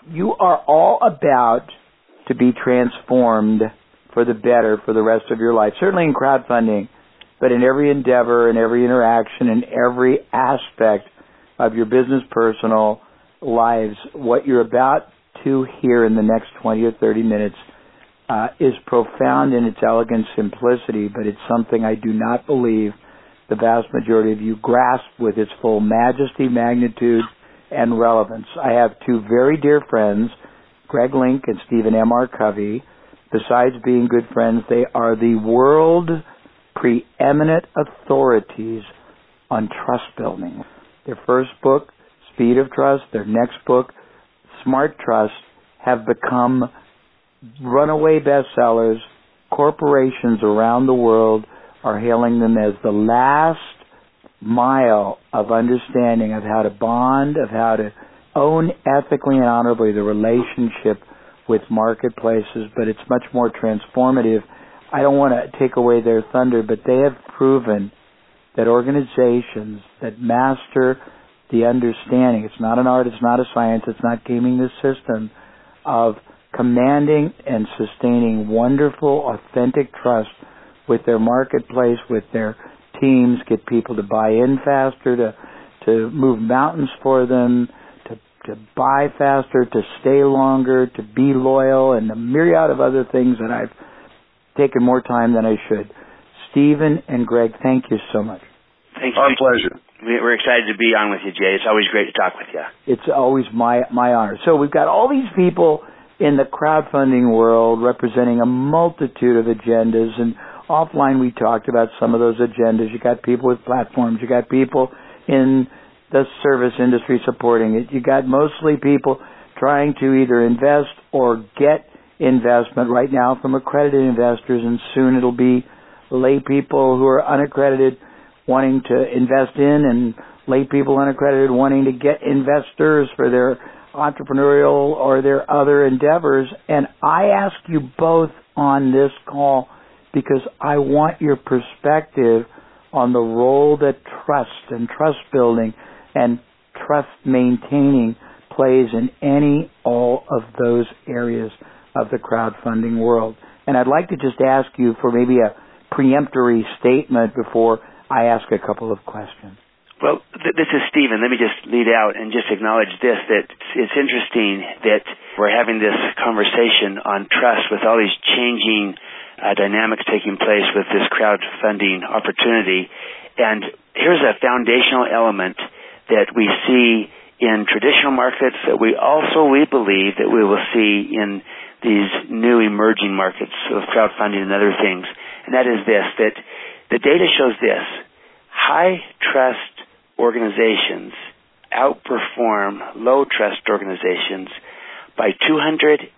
you are all about to be transformed for the better for the rest of your life, certainly in crowdfunding, but in every endeavor, in every interaction, in every aspect of your business, personal lives. What you're about to hear in the next 20 or 30 minutes is profound in its elegant simplicity, but it's something I do not believe the vast majority of you grasp with its full majesty, magnitude, and relevance. I have two very dear friends, Greg Link and Stephen M.R. Covey. Besides being good friends, they are the world preeminent authorities on trust building. Their first book, Speed of Trust, their next book, Smart Trust, have become runaway bestsellers. Corporations around the world are hailing them as the last mile of understanding of how to bond, of how to own ethically and honorably the relationship with marketplaces, but it's much more transformative. I don't want to take away their thunder, but they have proven that organizations that master the understanding, it's not an art, it's not a science, it's not gaming the system, of commanding and sustaining wonderful, authentic trust with their marketplace, with their teams, get people to buy in faster, to move mountains for them, to buy faster, to stay longer, to be loyal, and a myriad of other things that I've taken more time than I should. Stephen and Greg, thank you so much. Thank you. Our pleasure. We're excited to be on with you, Jay. It's always great to talk with you. It's always my honor. So we've got all these people in the crowdfunding world representing a multitude of agendas, and offline we talked about some of those agendas. You got people with platforms. You got people in the service industry supporting it. You got mostly people trying to either invest or get investment right now from accredited investors, and soon it'll be lay people who are unaccredited wanting to invest in, and lay people unaccredited wanting to get investors for their entrepreneurial or their other endeavors. And I ask you both on this call because I want your perspective on the role that trust and trust building and trust maintaining plays in all of those areas of the crowdfunding world. And I'd like to just ask you for maybe a preemptory statement before I ask a couple of questions. Well, this is Stephen. Let me just lead out and just acknowledge this, that it's interesting that we're having this conversation on trust with all these changing dynamics taking place with this crowdfunding opportunity. And here's a foundational element that we see in traditional markets that we believe that we will see in these new emerging markets of crowdfunding and other things. And that is this, that the data shows this: high trust organizations outperform low trust organizations by 286%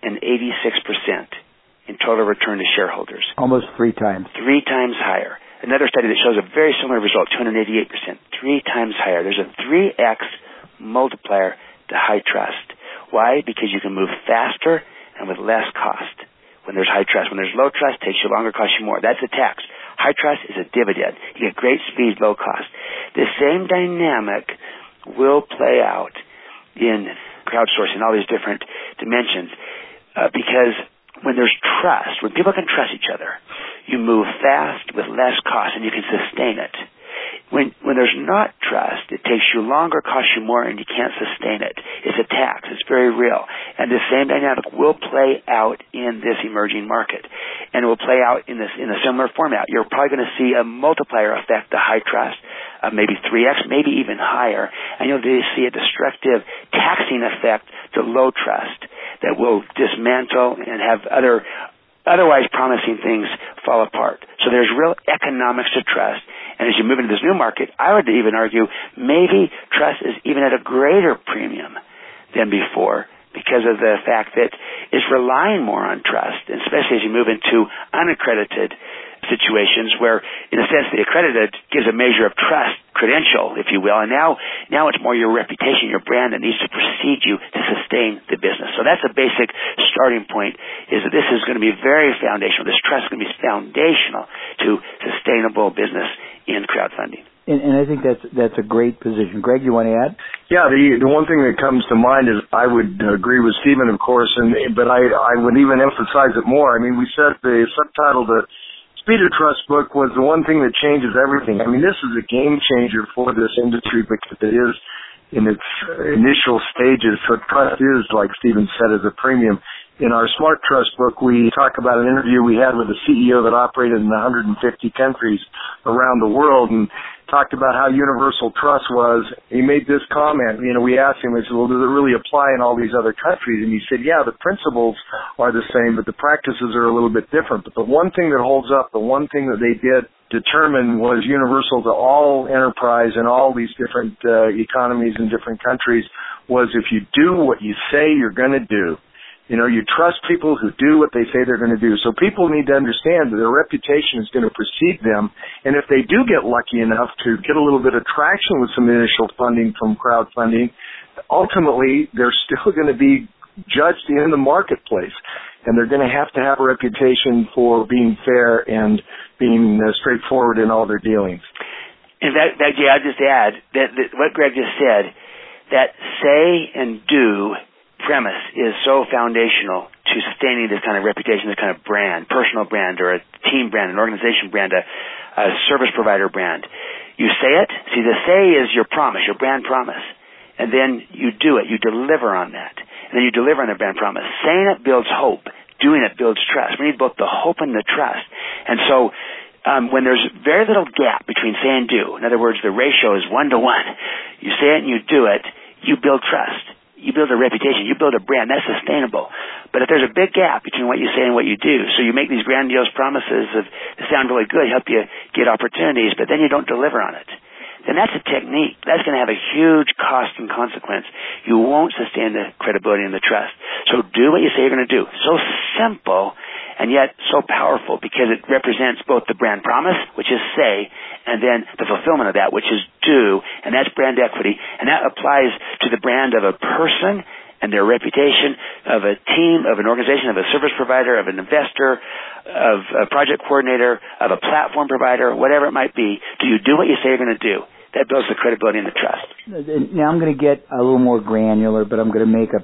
in total return to shareholders. Almost 3 times. 3 times higher. Another study that shows a very similar result, 288%, 3 times higher. There's a 3x multiplier to high trust. Why? Because you can move faster and with less cost when there's high trust. When there's low trust, it takes you longer, costs you more. That's a tax. High trust is a dividend. You get great speed, low cost. The same dynamic will play out in crowdsourcing, all these different dimensions, because when there's trust, when people can trust each other, you move fast with less cost and you can sustain it. When there's not trust, it takes you longer, costs you more, and you can't sustain it. It's a tax. It's very real. And the same dynamic will play out in this emerging market. And it will play out in a similar format. You're probably going to see a multiplier effect to high trust, maybe 3x, maybe even higher. And you'll see a destructive taxing effect to low trust that will dismantle and have otherwise promising things fall apart. So there's real economics to trust. And as you move into this new market, I would even argue maybe trust is even at a greater premium than before because of the fact that it's relying more on trust, and especially as you move into unaccredited situations where, in a sense, the accredited gives a measure of trust, credential, if you will, and now it's more your reputation, your brand that needs to precede you to sustain the business. So that's a basic starting point, is that this is going to be very foundational. This trust is going to be foundational to sustainable business in crowdfunding. And I think that's a great position. Greg, you want to add? Yeah, the one thing that comes to mind is I would agree with Stephen, of course, but I would even emphasize it more. I mean, we said the subtitle, the Speed of Trust book, was the one thing that changes everything. I mean, this is a game changer for this industry because it is in its initial stages. So trust is, like Stephen said, is a premium. In our Smart Trust book, we talk about an interview we had with a CEO that operated in 150 countries around the world and talked about how universal trust was. He made this comment. We asked him, we said, well, does it really apply in all these other countries? And he said, yeah, the principles are the same, but the practices are a little bit different. But the one thing that holds up, the one thing that they did determine was universal to all enterprise and all these different economies in different countries was if you do what you say you're going to do, you trust people who do what they say they're going to do. So people need to understand that their reputation is going to precede them. And if they do get lucky enough to get a little bit of traction with some initial funding from crowdfunding, ultimately they're still going to be judged in the marketplace. And they're going to have a reputation for being fair and being straightforward in all their dealings. In fact, Jay, I'll just add that what Greg just said, that say and do premise is so foundational to sustaining this kind of reputation, this kind of brand, personal brand or a team brand, an organization brand, a service provider brand. You say it. See, the say is your promise, your brand promise. And then you do it. You deliver on that. And then you deliver on the brand promise. Saying it builds hope. Doing it builds trust. We need both the hope and the trust. And so when there's very little gap between say and do, in other words, the ratio is 1 to 1, you say it and you do it, you build trust. You build a reputation. You build a brand. That's sustainable. But if there's a big gap between what you say and what you do, so you make these grandiose promises that sound really good, help you get opportunities, but then you don't deliver on it, then that's a technique. That's going to have a huge cost and consequence. You won't sustain the credibility and the trust. So do what you say you're going to do. So simple and yet so powerful because it represents both the brand promise, which is say, and then the fulfillment of that, which is do, and that's brand equity. And that applies to the brand of a person and their reputation, of a team, of an organization, of a service provider, of an investor, of a project coordinator, of a platform provider, whatever it might be. Do you do what you say you're going to do? That builds the credibility and the trust. Now I'm going to get a little more granular, but I'm going to make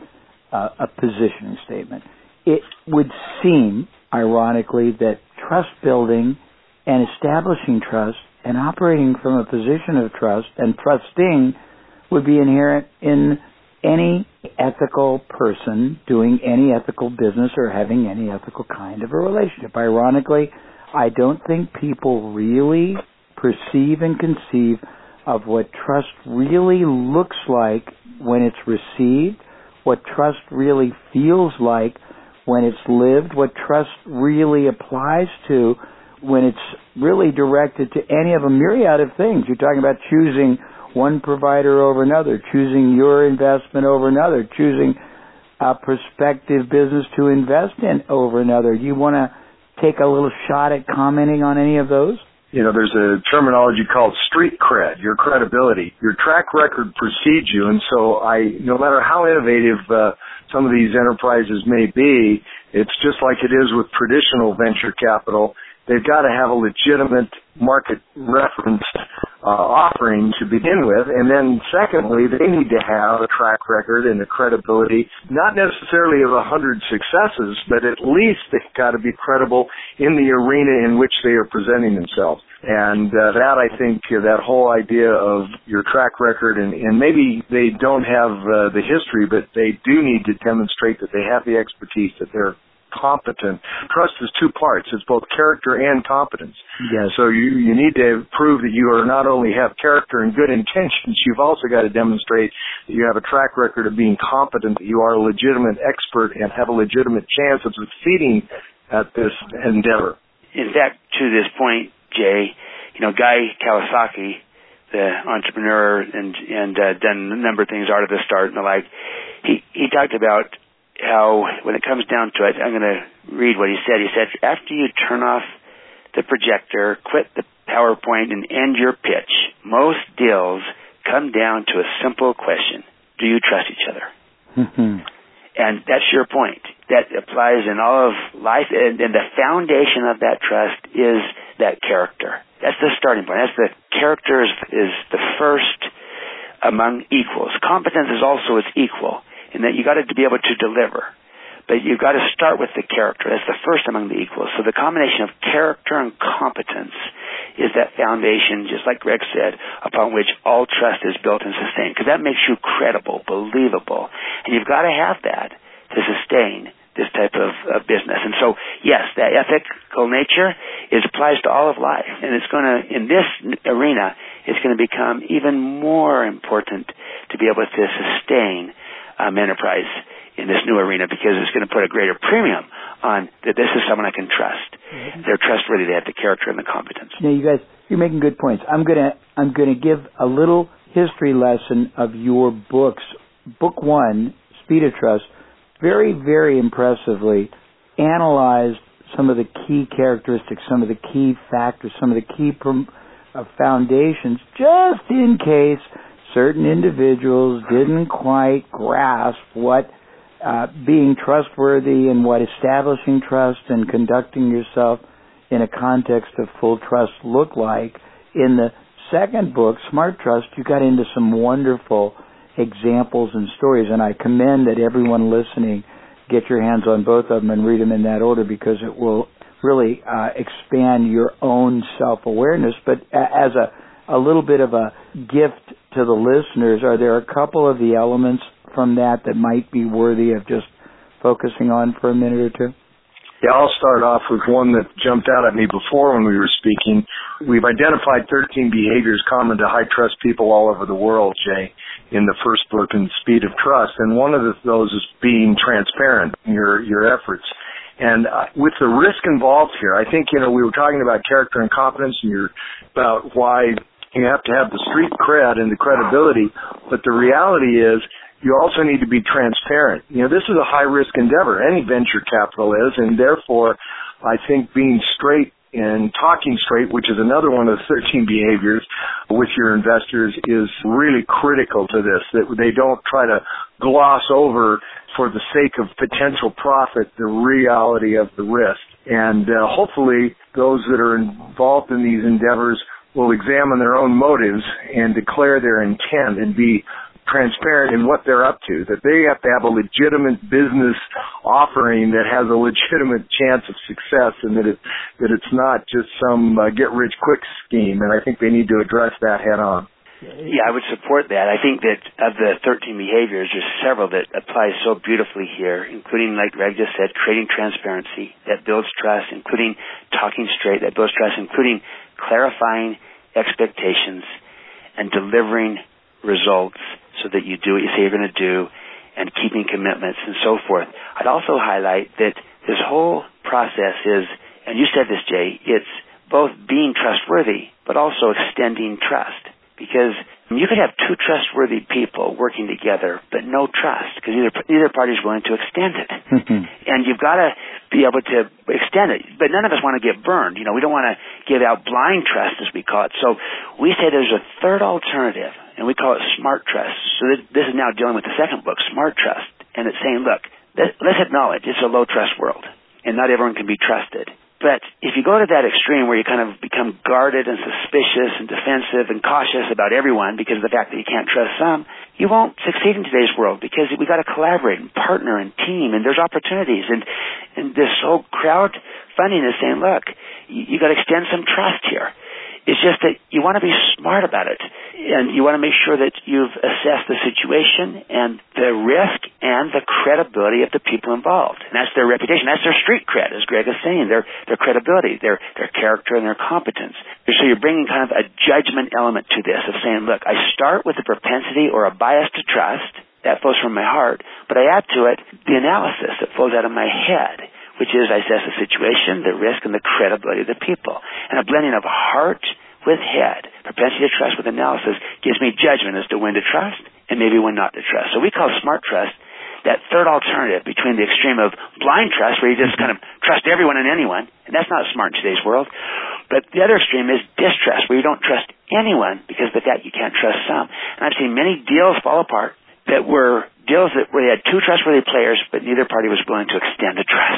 a positioning statement. It would seem, ironically, that trust building and establishing trust and operating from a position of trust and trusting would be inherent in any ethical person doing any ethical business or having any ethical kind of a relationship. Ironically, I don't think people really perceive and conceive of what trust really looks like when it's received, what trust really feels like when it's lived, what trust really applies to when it's really directed to any of a myriad of things. You're talking about choosing one provider over another, choosing your investment over another, choosing a prospective business to invest in over another. Do you want to take a little shot at commenting on any of those? There's a terminology called street cred, your credibility. Your track record precedes you, and so no matter how innovative some of these enterprises may be, it's just like it is with traditional venture capital. They've got to have a legitimate market reference offering to begin with, and then secondly, they need to have a track record and a credibility, not necessarily of 100 successes, but at least they've got to be credible in the arena in which they are presenting themselves. And that, I think, that whole idea of your track record, and maybe they don't have the history, but they do need to demonstrate that they have the expertise, that they're competent. Trust is two parts. It's both character and competence. Yes. So you need to prove that you are not only have character and good intentions, you've also got to demonstrate that you have a track record of being competent, that you are a legitimate expert and have a legitimate chance of succeeding at this endeavor. In fact, to this point, Jay, Guy Kawasaki, the entrepreneur and done a number of things, Art of the Start and the like, he talked about how when it comes down to it, I'm going to read what he said. He said, after you turn off the projector, quit the PowerPoint, and end your pitch, most deals come down to a simple question. Do you trust each other? Mm-hmm. And that's your point. That applies in all of life, and the foundation of that trust is that character. That's the starting point. That's the character is the first among equals. Competence is also its equal in that you got to be able to deliver. But you've got to start with the character. That's the first among the equals. So the combination of character and competence is that foundation, just like Greg said, upon which all trust is built and sustained. Because that makes you credible, believable. And you've got to have that to sustain this type of business. And so, yes, that ethical nature applies to all of life. And it's going to, in this arena, it's going to become even more important to be able to sustain enterprise in this new arena, because it's going to put a greater premium on that this is someone I can trust. Mm-hmm. They're trustworthy. They have the character and the competence. Now, you guys, you're making good points. I'm gonna give a little history lesson of your books. Book 1, Speed of Trust, very, very impressively analyzed some of the key characteristics, some of the key factors, some of the key foundations, just in case certain individuals didn't quite grasp what being trustworthy and what establishing trust and conducting yourself in a context of full trust look like. In the second book, Smart Trust, you got into some wonderful examples and stories, and I commend that everyone listening get your hands on both of them and read them in that order, because it will really expand your own self-awareness. But as a little bit of a gift to the listeners, are there a couple of the elements from that might be worthy of just focusing on for a minute or two? Yeah, I'll start off with one that jumped out at me before when we were speaking. We've identified 13 behaviors common to high-trust people all over the world, Jay, in the first book, in Speed of Trust. And one of those is being transparent in your efforts. And with the risk involved here, I think, we were talking about character and competence, and about why you have to have the street cred and the credibility, but the reality is you also need to be transparent. This is a high-risk endeavor. Any venture capital is, and therefore I think being straight and talking straight, which is another one of the 13 behaviors with your investors, is really critical to this, that they don't try to gloss over for the sake of potential profit the reality of the risk. And hopefully those that are involved in these endeavors will examine their own motives and declare their intent and be transparent in what they're up to, that they have to have a legitimate business offering that has a legitimate chance of success, and that it's not just some get-rich-quick scheme. And I think they need to address that head-on. Yeah, I would support that. I think that of the 13 behaviors, there's several that apply so beautifully here, including, like Greg just said, creating transparency that builds trust, including talking straight that builds trust, including clarifying expectations and delivering results so that you do what you say you're going to do, and keeping commitments and so forth. I'd also highlight that this whole process is, and you said this, Jay, it's both being trustworthy but also extending trust. Because you could have two trustworthy people working together, but no trust, because neither party is willing to extend it. And you've got to be able to extend it. But none of us want to get burned. We don't want to give out blind trust, as we call it. So we say there's a third alternative, and we call it Smart Trust. So this is now dealing with the second book, Smart Trust. And it's saying, look, let's acknowledge it's a low-trust world, and not everyone can be trusted. But if you go to that extreme where you kind of become guarded and suspicious and defensive and cautious about everyone because of the fact that you can't trust some, you won't succeed in today's world, because we got to collaborate and partner and team, and there's opportunities. And this whole crowdfunding is saying, look, you got to extend some trust here. It's just that you want to be smart about it, and you want to make sure that you've assessed the situation and the risk and the credibility of the people involved. And that's their reputation. That's their street cred, as Greg is saying, their credibility, their character, and their competence. So you're bringing kind of a judgment element to this of saying, look, I start with a propensity or a bias to trust. That flows from my heart, but I add to it the analysis that flows out of my head, which is I assess the situation, the risk, and the credibility of the people. And a blending of heart with head, propensity to trust with analysis, gives me judgment as to when to trust and maybe when not to trust. So we call Smart Trust that third alternative between the extreme of blind trust, where you just kind of trust everyone and anyone, and that's not smart in today's world. But the other extreme is distrust, where you don't trust anyone because of that you can't trust some. And I've seen many deals fall apart that were deals where they had two trustworthy players, but neither party was willing to extend the trust.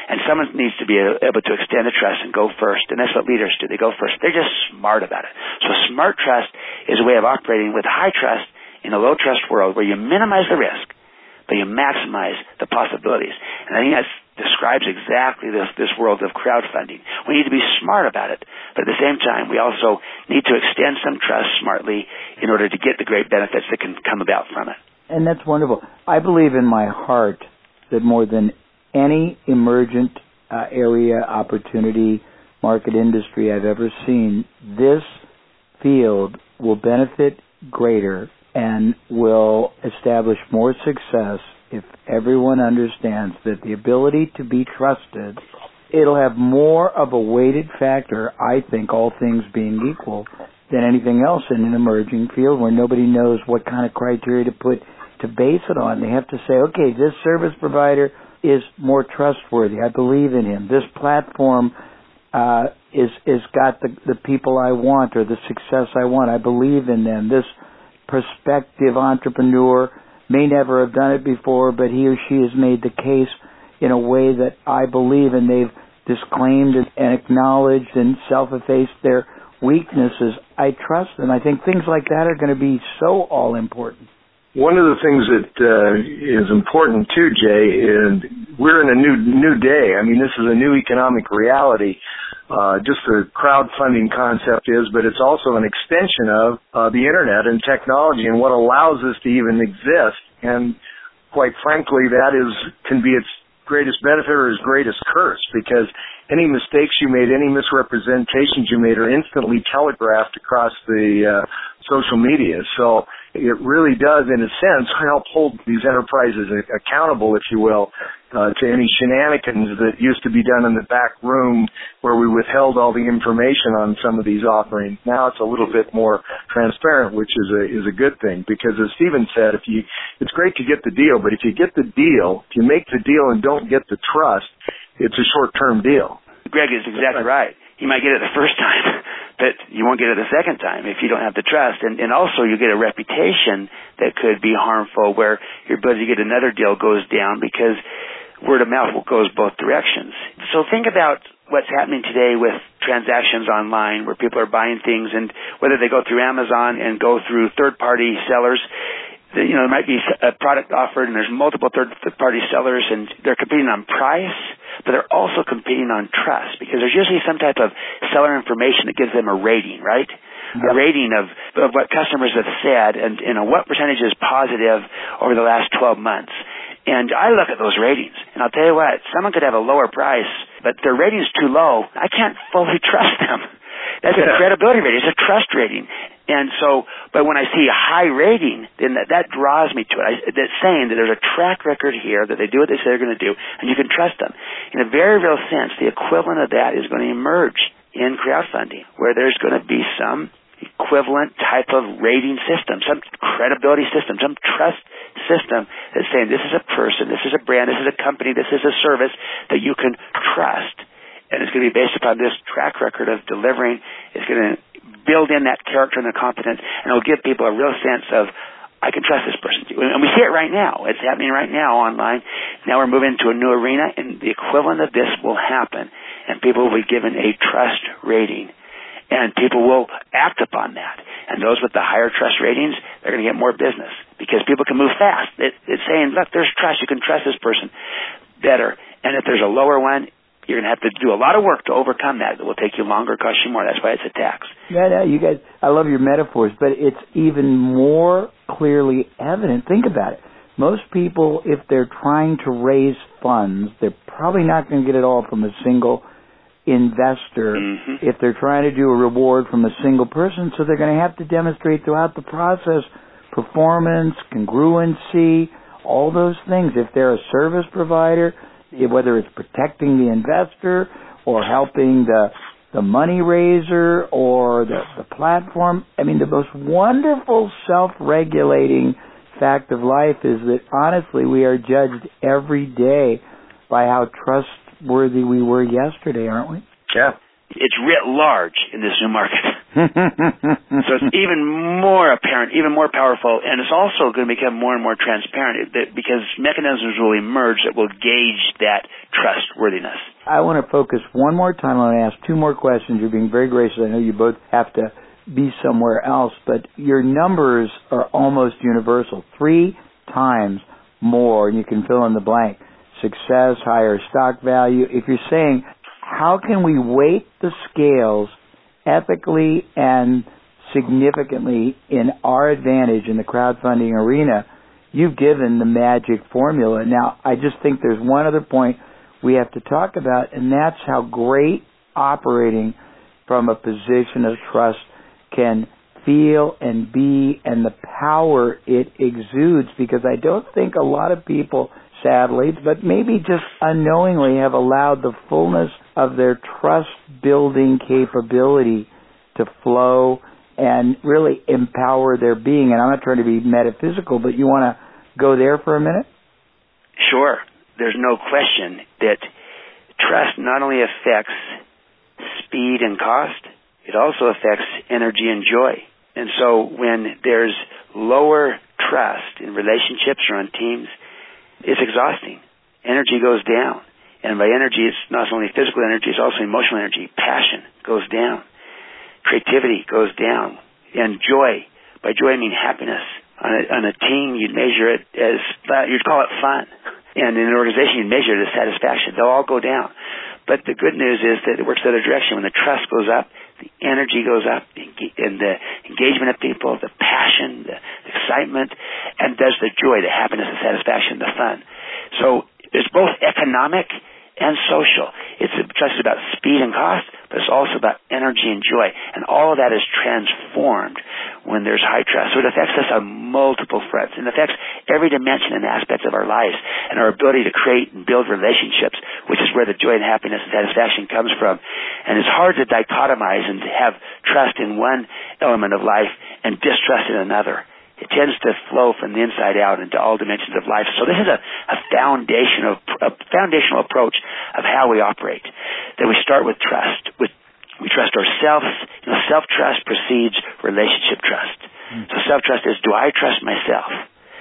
And someone needs to be able to extend the trust and go first. And that's what leaders do. They go first. They're just smart about it. So smart trust is a way of operating with high trust in a low trust world where you minimize the risk, but you maximize the possibilities. And I think that describes exactly this world of crowdfunding. We need to be smart about it, but at the same time, we also need to extend some trust smartly in order to get the great benefits that can come about from it. And that's wonderful. I believe in my heart that more than any emergent area, opportunity, market industry I've ever seen, this field will benefit greater and will establish more success if everyone understands that the ability to be trusted, it'll have more of a weighted factor, I think, all things being equal, than anything else in an emerging field where nobody knows what kind of criteria to put to base it on. They have to say, okay, this service provider is more trustworthy. I believe in him. This platform is got the people I want or the success I want. I believe in them. This prospective entrepreneur may never have done it before, but he or she has made the case in a way that I believe, and they've disclaimed and acknowledged and self-effaced their weaknesses. I trust them. I think things like that are going to be so all-important. One of the things that is important too, Jay, is we're in a new day. I mean, this is a new economic reality. Just the crowdfunding concept is, but it's also an extension of the internet and technology and what allows us to even exist. And quite frankly, that can be its greatest benefit or its greatest curse, because any mistakes you made, any misrepresentations you made are instantly telegraphed across the social media. So it really does, in a sense, help hold these enterprises accountable, if you will, to any shenanigans that used to be done in the back room where we withheld all the information on some of these offerings. Now it's a little bit more transparent, which is a good thing, because as Stephen said, it's great to get the deal, but if you get the deal, if you make the deal and don't get the trust, it's a short-term deal. Greg is exactly right. You might get it the first time, but you won't get it the second time if you don't have the trust. And also you get a reputation that could be harmful, where your ability to get another deal goes down because word of mouth goes both directions. So think about what's happening today with transactions online, where people are buying things, and whether they go through Amazon and go through third-party sellers. There might be a product offered, and there's multiple third-party sellers, and they're competing on price, but they're also competing on trust, because there's usually some type of seller information that gives them a rating, right? Yep. A rating of what customers have said and what percentage is positive over the last 12 months. And I look at those ratings, and I'll tell you what, someone could have a lower price, but their rating's too low. I can't fully trust them. That's a credibility rating. It's a trust rating. And so, but when I see a high rating, then that draws me to it. That's saying that there's a track record here, that they do what they say they're going to do, and you can trust them. In a very real sense, the equivalent of that is going to emerge in crowdfunding, where there's going to be some equivalent type of rating system, some credibility system, some trust system that's saying this is a person, this is a brand, this is a company, this is a service that you can trust. And it's going to be based upon this track record of delivering. It's going to build in that character and the competence, and it'll give people a real sense of, I can trust this person. And we see it right now. It's happening right now online. Now we're moving to a new arena, and the equivalent of this will happen, and people will be given a trust rating, and people will act upon that. And those with the higher trust ratings, they're going to get more business, because people can move fast. It's saying, look, there's trust. You can trust this person better. And if there's a lower one, you're going to have to do a lot of work to overcome that. It will take you longer, cost you more. That's why it's a tax. Yeah, you guys, I love your metaphors, but it's even more clearly evident. Think about it. Most people, if they're trying to raise funds, they're probably not going to get it all from a single investor. Mm-hmm. If they're trying to do a reward from a single person, so they're going to have to demonstrate throughout the process performance, congruency, all those things. If they're a service provider, whether it's protecting the investor or helping the money raiser or the platform. I mean, the most wonderful self-regulating fact of life is that, honestly, we are judged every day by how trustworthy we were yesterday, aren't we? Yeah. it's writ large in this new market. So it's even more apparent, even more powerful, and it's also going to become more and more transparent because mechanisms will emerge that will gauge that trustworthiness. I want to focus one more time. I want to ask two more questions. You're being very gracious. I know you both have to be somewhere else, but your numbers are almost universal. 3 times more, and you can fill in the blank. Success, higher stock value. If you're saying, how can we weight the scales ethically and significantly in our advantage in the crowdfunding arena, you've given the magic formula. Now, I just think there's one other point we have to talk about, and that's how great operating from a position of trust can feel and be, and the power it exudes, because I don't think a lot of people, sadly, but maybe just unknowingly, have allowed the fullness of their trust-building capability to flow and really empower their being. And I'm not trying to be metaphysical, but you want to go there for a minute? Sure. There's no question that trust not only affects speed and cost, it also affects energy and joy. And so when there's lower trust in relationships or on teams, it's exhausting. Energy goes down. And by energy, it's not only physical energy, it's also emotional energy. Passion goes down. Creativity goes down. And joy. By joy, I mean happiness. On a team, you'd measure it as, you'd call it fun. And in an organization, you'd measure it as satisfaction. They'll all go down. But the good news is that it works the other direction. When the trust goes up, the energy goes up, and the engagement of people, the passion, the excitement, and there's the joy, the happiness, the satisfaction, the fun. So it's both economic and social. Trust is about speed and cost, but it's also about energy and joy. And all of that is transformed when there's high trust. So it affects us on multiple fronts. It affects every dimension and aspect of our lives and our ability to create and build relationships, which is where the joy and happiness and satisfaction comes from. And it's hard to dichotomize and to have trust in one element of life and distrust in another. It tends to flow from the inside out into all dimensions of life. So this is a foundational approach of how we operate. That we start with trust. We trust ourselves. Self-trust precedes relationship trust. So self-trust is, do I trust myself?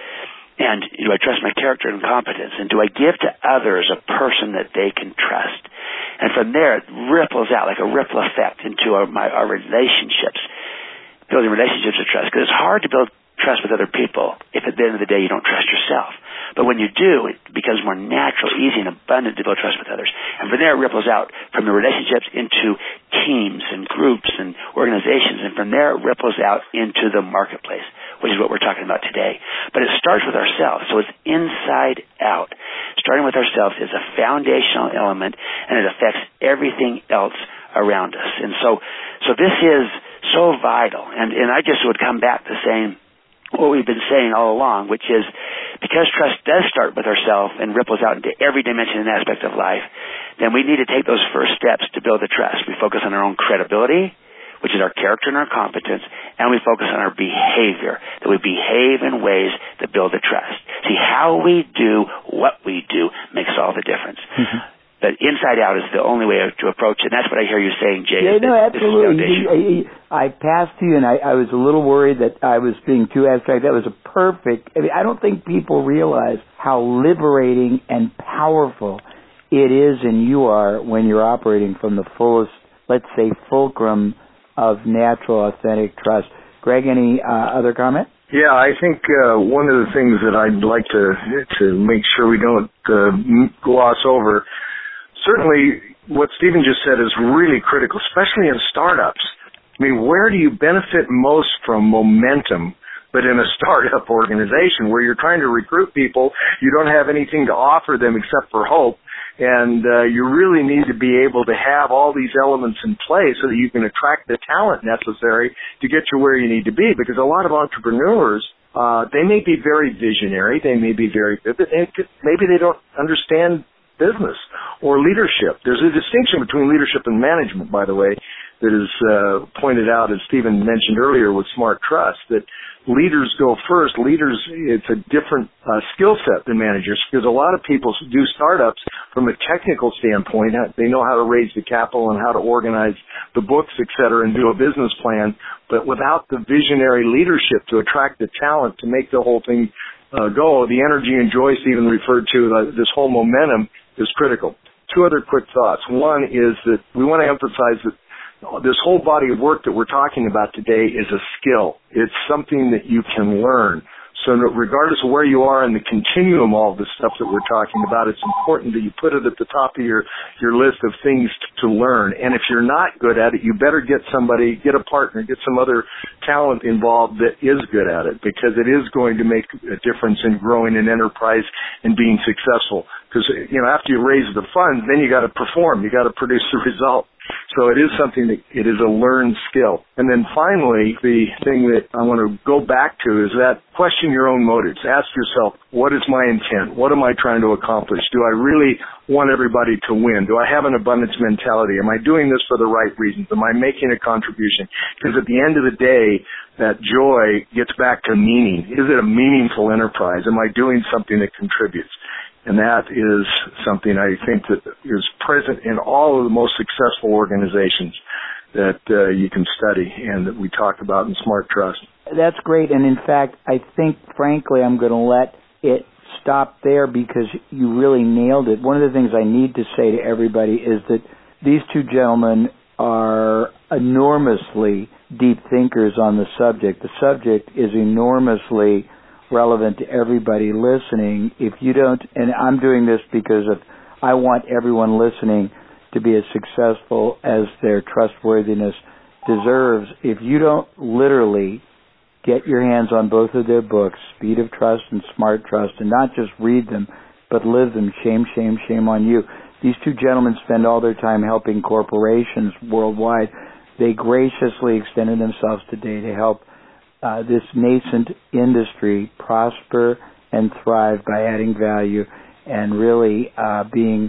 And do I trust my character and competence? And do I give to others a person that they can trust? And from there, it ripples out like a ripple effect into our relationships, building relationships of trust. Because it's hard to build trust with other people if at the end of the day you don't trust yourself. But when you do, it becomes more natural, easy, and abundant to build trust with others. And from there, it ripples out from the relationships into teams and groups and organizations. And from there, it ripples out into the marketplace, which is what we're talking about today. But it starts with ourselves. So it's inside out. Starting with ourselves is a foundational element, and it affects everything else around us. And so this is so vital. And I just would come back to saying what we've been saying all along, which is because trust does start with ourselves and ripples out into every dimension and aspect of life, then we need to take those first steps to build the trust. We focus on our own credibility, which is our character and our competence, and we focus on our behavior, that we behave in ways that build the trust. See, how we do what we do makes all the difference. Mm-hmm. But inside out is the only way to approach it. And that's what I hear you saying, Jay. Yeah, no, absolutely. I passed to you, and I was a little worried that I was being too abstract. That was a perfect. I don't think people realize how liberating and powerful it is, and you are, when you're operating from the fullest, let's say, fulcrum of natural, authentic trust. Greg, any other comment? Yeah, I think one of the things that I'd like to make sure we don't gloss over. Certainly, what Stephen just said is really critical, especially in startups. I mean, where do you benefit most from momentum but in a startup organization where you're trying to recruit people, you don't have anything to offer them except for hope, and you really need to be able to have all these elements in place so that you can attract the talent necessary to get you where you need to be, because a lot of entrepreneurs, they may be very visionary, they may be very vivid, and maybe they don't understand business or leadership. There's a distinction between leadership and management, by the way, that is pointed out, as Stephen mentioned earlier, with Smart Trust, that leaders go first. Leaders, it's a different skill set than managers, because a lot of people do startups from a technical standpoint. They know how to raise the capital and how to organize the books, et cetera, and do a business plan. But without the visionary leadership to attract the talent to make the whole thing go, the energy and joy Stephen referred to, this whole momentum is critical. Two other quick thoughts. One is that we want to emphasize that this whole body of work that we're talking about today is a skill. It's something that you can learn. So regardless of where you are in the continuum, all the stuff that we're talking about, it's important that you put it at the top of your list of things to learn. And if you're not good at it, you better get somebody, get a partner, get some other talent involved that is good at it, because it is going to make a difference in growing an enterprise and being successful. Because, after you raise the funds, then you got to perform. You got to produce the result. So it is something that it is a learned skill. And then finally, the thing that I want to go back to is that question your own motives. Ask yourself, what is my intent? What am I trying to accomplish? Do I really want everybody to win? Do I have an abundance mentality? Am I doing this for the right reasons? Am I making a contribution? Because at the end of the day, that joy gets back to meaning. Is it a meaningful enterprise? Am I doing something that contributes? And that is something I think that is present in all of the most successful organizations that you can study and that we talk about in Smart Trust. That's great. And in fact, I think, frankly, I'm going to let it stop there because you really nailed it. One of the things I need to say to everybody is that these two gentlemen are enormously deep thinkers on the subject. The subject is enormously relevant to everybody listening. If you don't, and I'm doing this because I want everyone listening to be as successful as their trustworthiness deserves. If you don't literally get your hands on both of their books, Speed of Trust and Smart Trust, and not just read them, but live them, shame, shame, shame on you. These two gentlemen spend all their time helping corporations worldwide. They graciously extended themselves today to help this nascent industry prosper and thrive by adding value and really being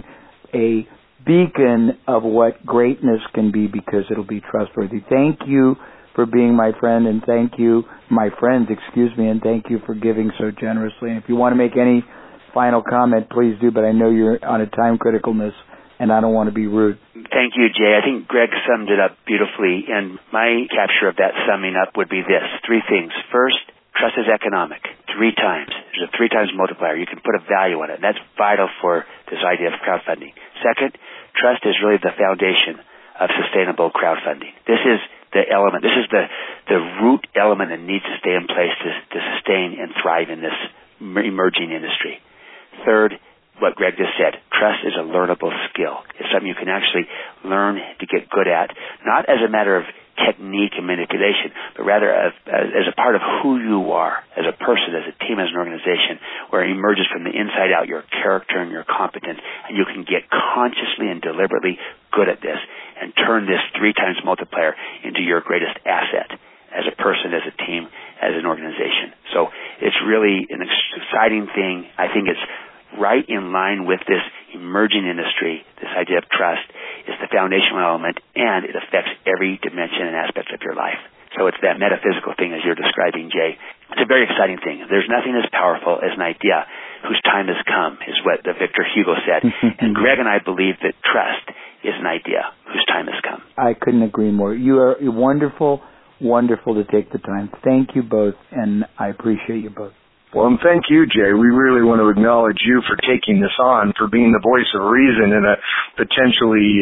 a beacon of what greatness can be, because it'll be trustworthy. Thank you for being my friend, and thank you, my friends, and thank you for giving so generously. And if you want to make any final comment, please do, but I know you're on a time criticalness, and I don't want to be rude. Thank you, Jay. I think Greg summed it up beautifully, and my capture of that summing up would be this. 3 things. First, trust is economic. 3 times. There's a 3 times multiplier. You can put a value on it, and that's vital for this idea of crowdfunding. Second, trust is really the foundation of sustainable crowdfunding. This is the element. This is the root element that needs to stay in place to sustain and thrive in this emerging industry. Third, what Greg just said, trust is a learnable skill. It's something you can actually learn to get good at, not as a matter of technique and manipulation, but rather as a part of who you are, as a person, as a team, as an organization, where it emerges from the inside out, your character and your competence, and you can get consciously and deliberately good at this and turn this 3 times multiplier into your greatest asset as a person, as a team, as an organization. So it's really an exciting thing. I think it's right in line with this emerging industry. This idea of trust is the foundational element, and it affects every dimension and aspect of your life. So it's that metaphysical thing as you're describing, Jay. It's a very exciting thing. There's nothing as powerful as an idea whose time has come, is what the Victor Hugo said. And Greg and I believe that trust is an idea whose time has come. I couldn't agree more. You are wonderful, wonderful to take the time. Thank you both, and I appreciate you both. Well, and thank you, Jay. We really want to acknowledge you for taking this on, for being the voice of reason in a potentially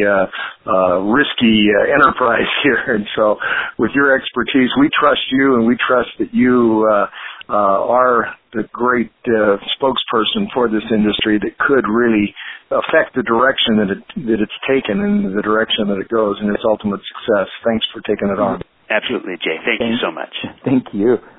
risky enterprise here. And so with your expertise, we trust you, and we trust that you are the great spokesperson for this industry that could really affect the direction that it's taken and the direction that it goes and its ultimate success. Thanks for taking it on. Absolutely, Jay. Thank you so much. Thank you.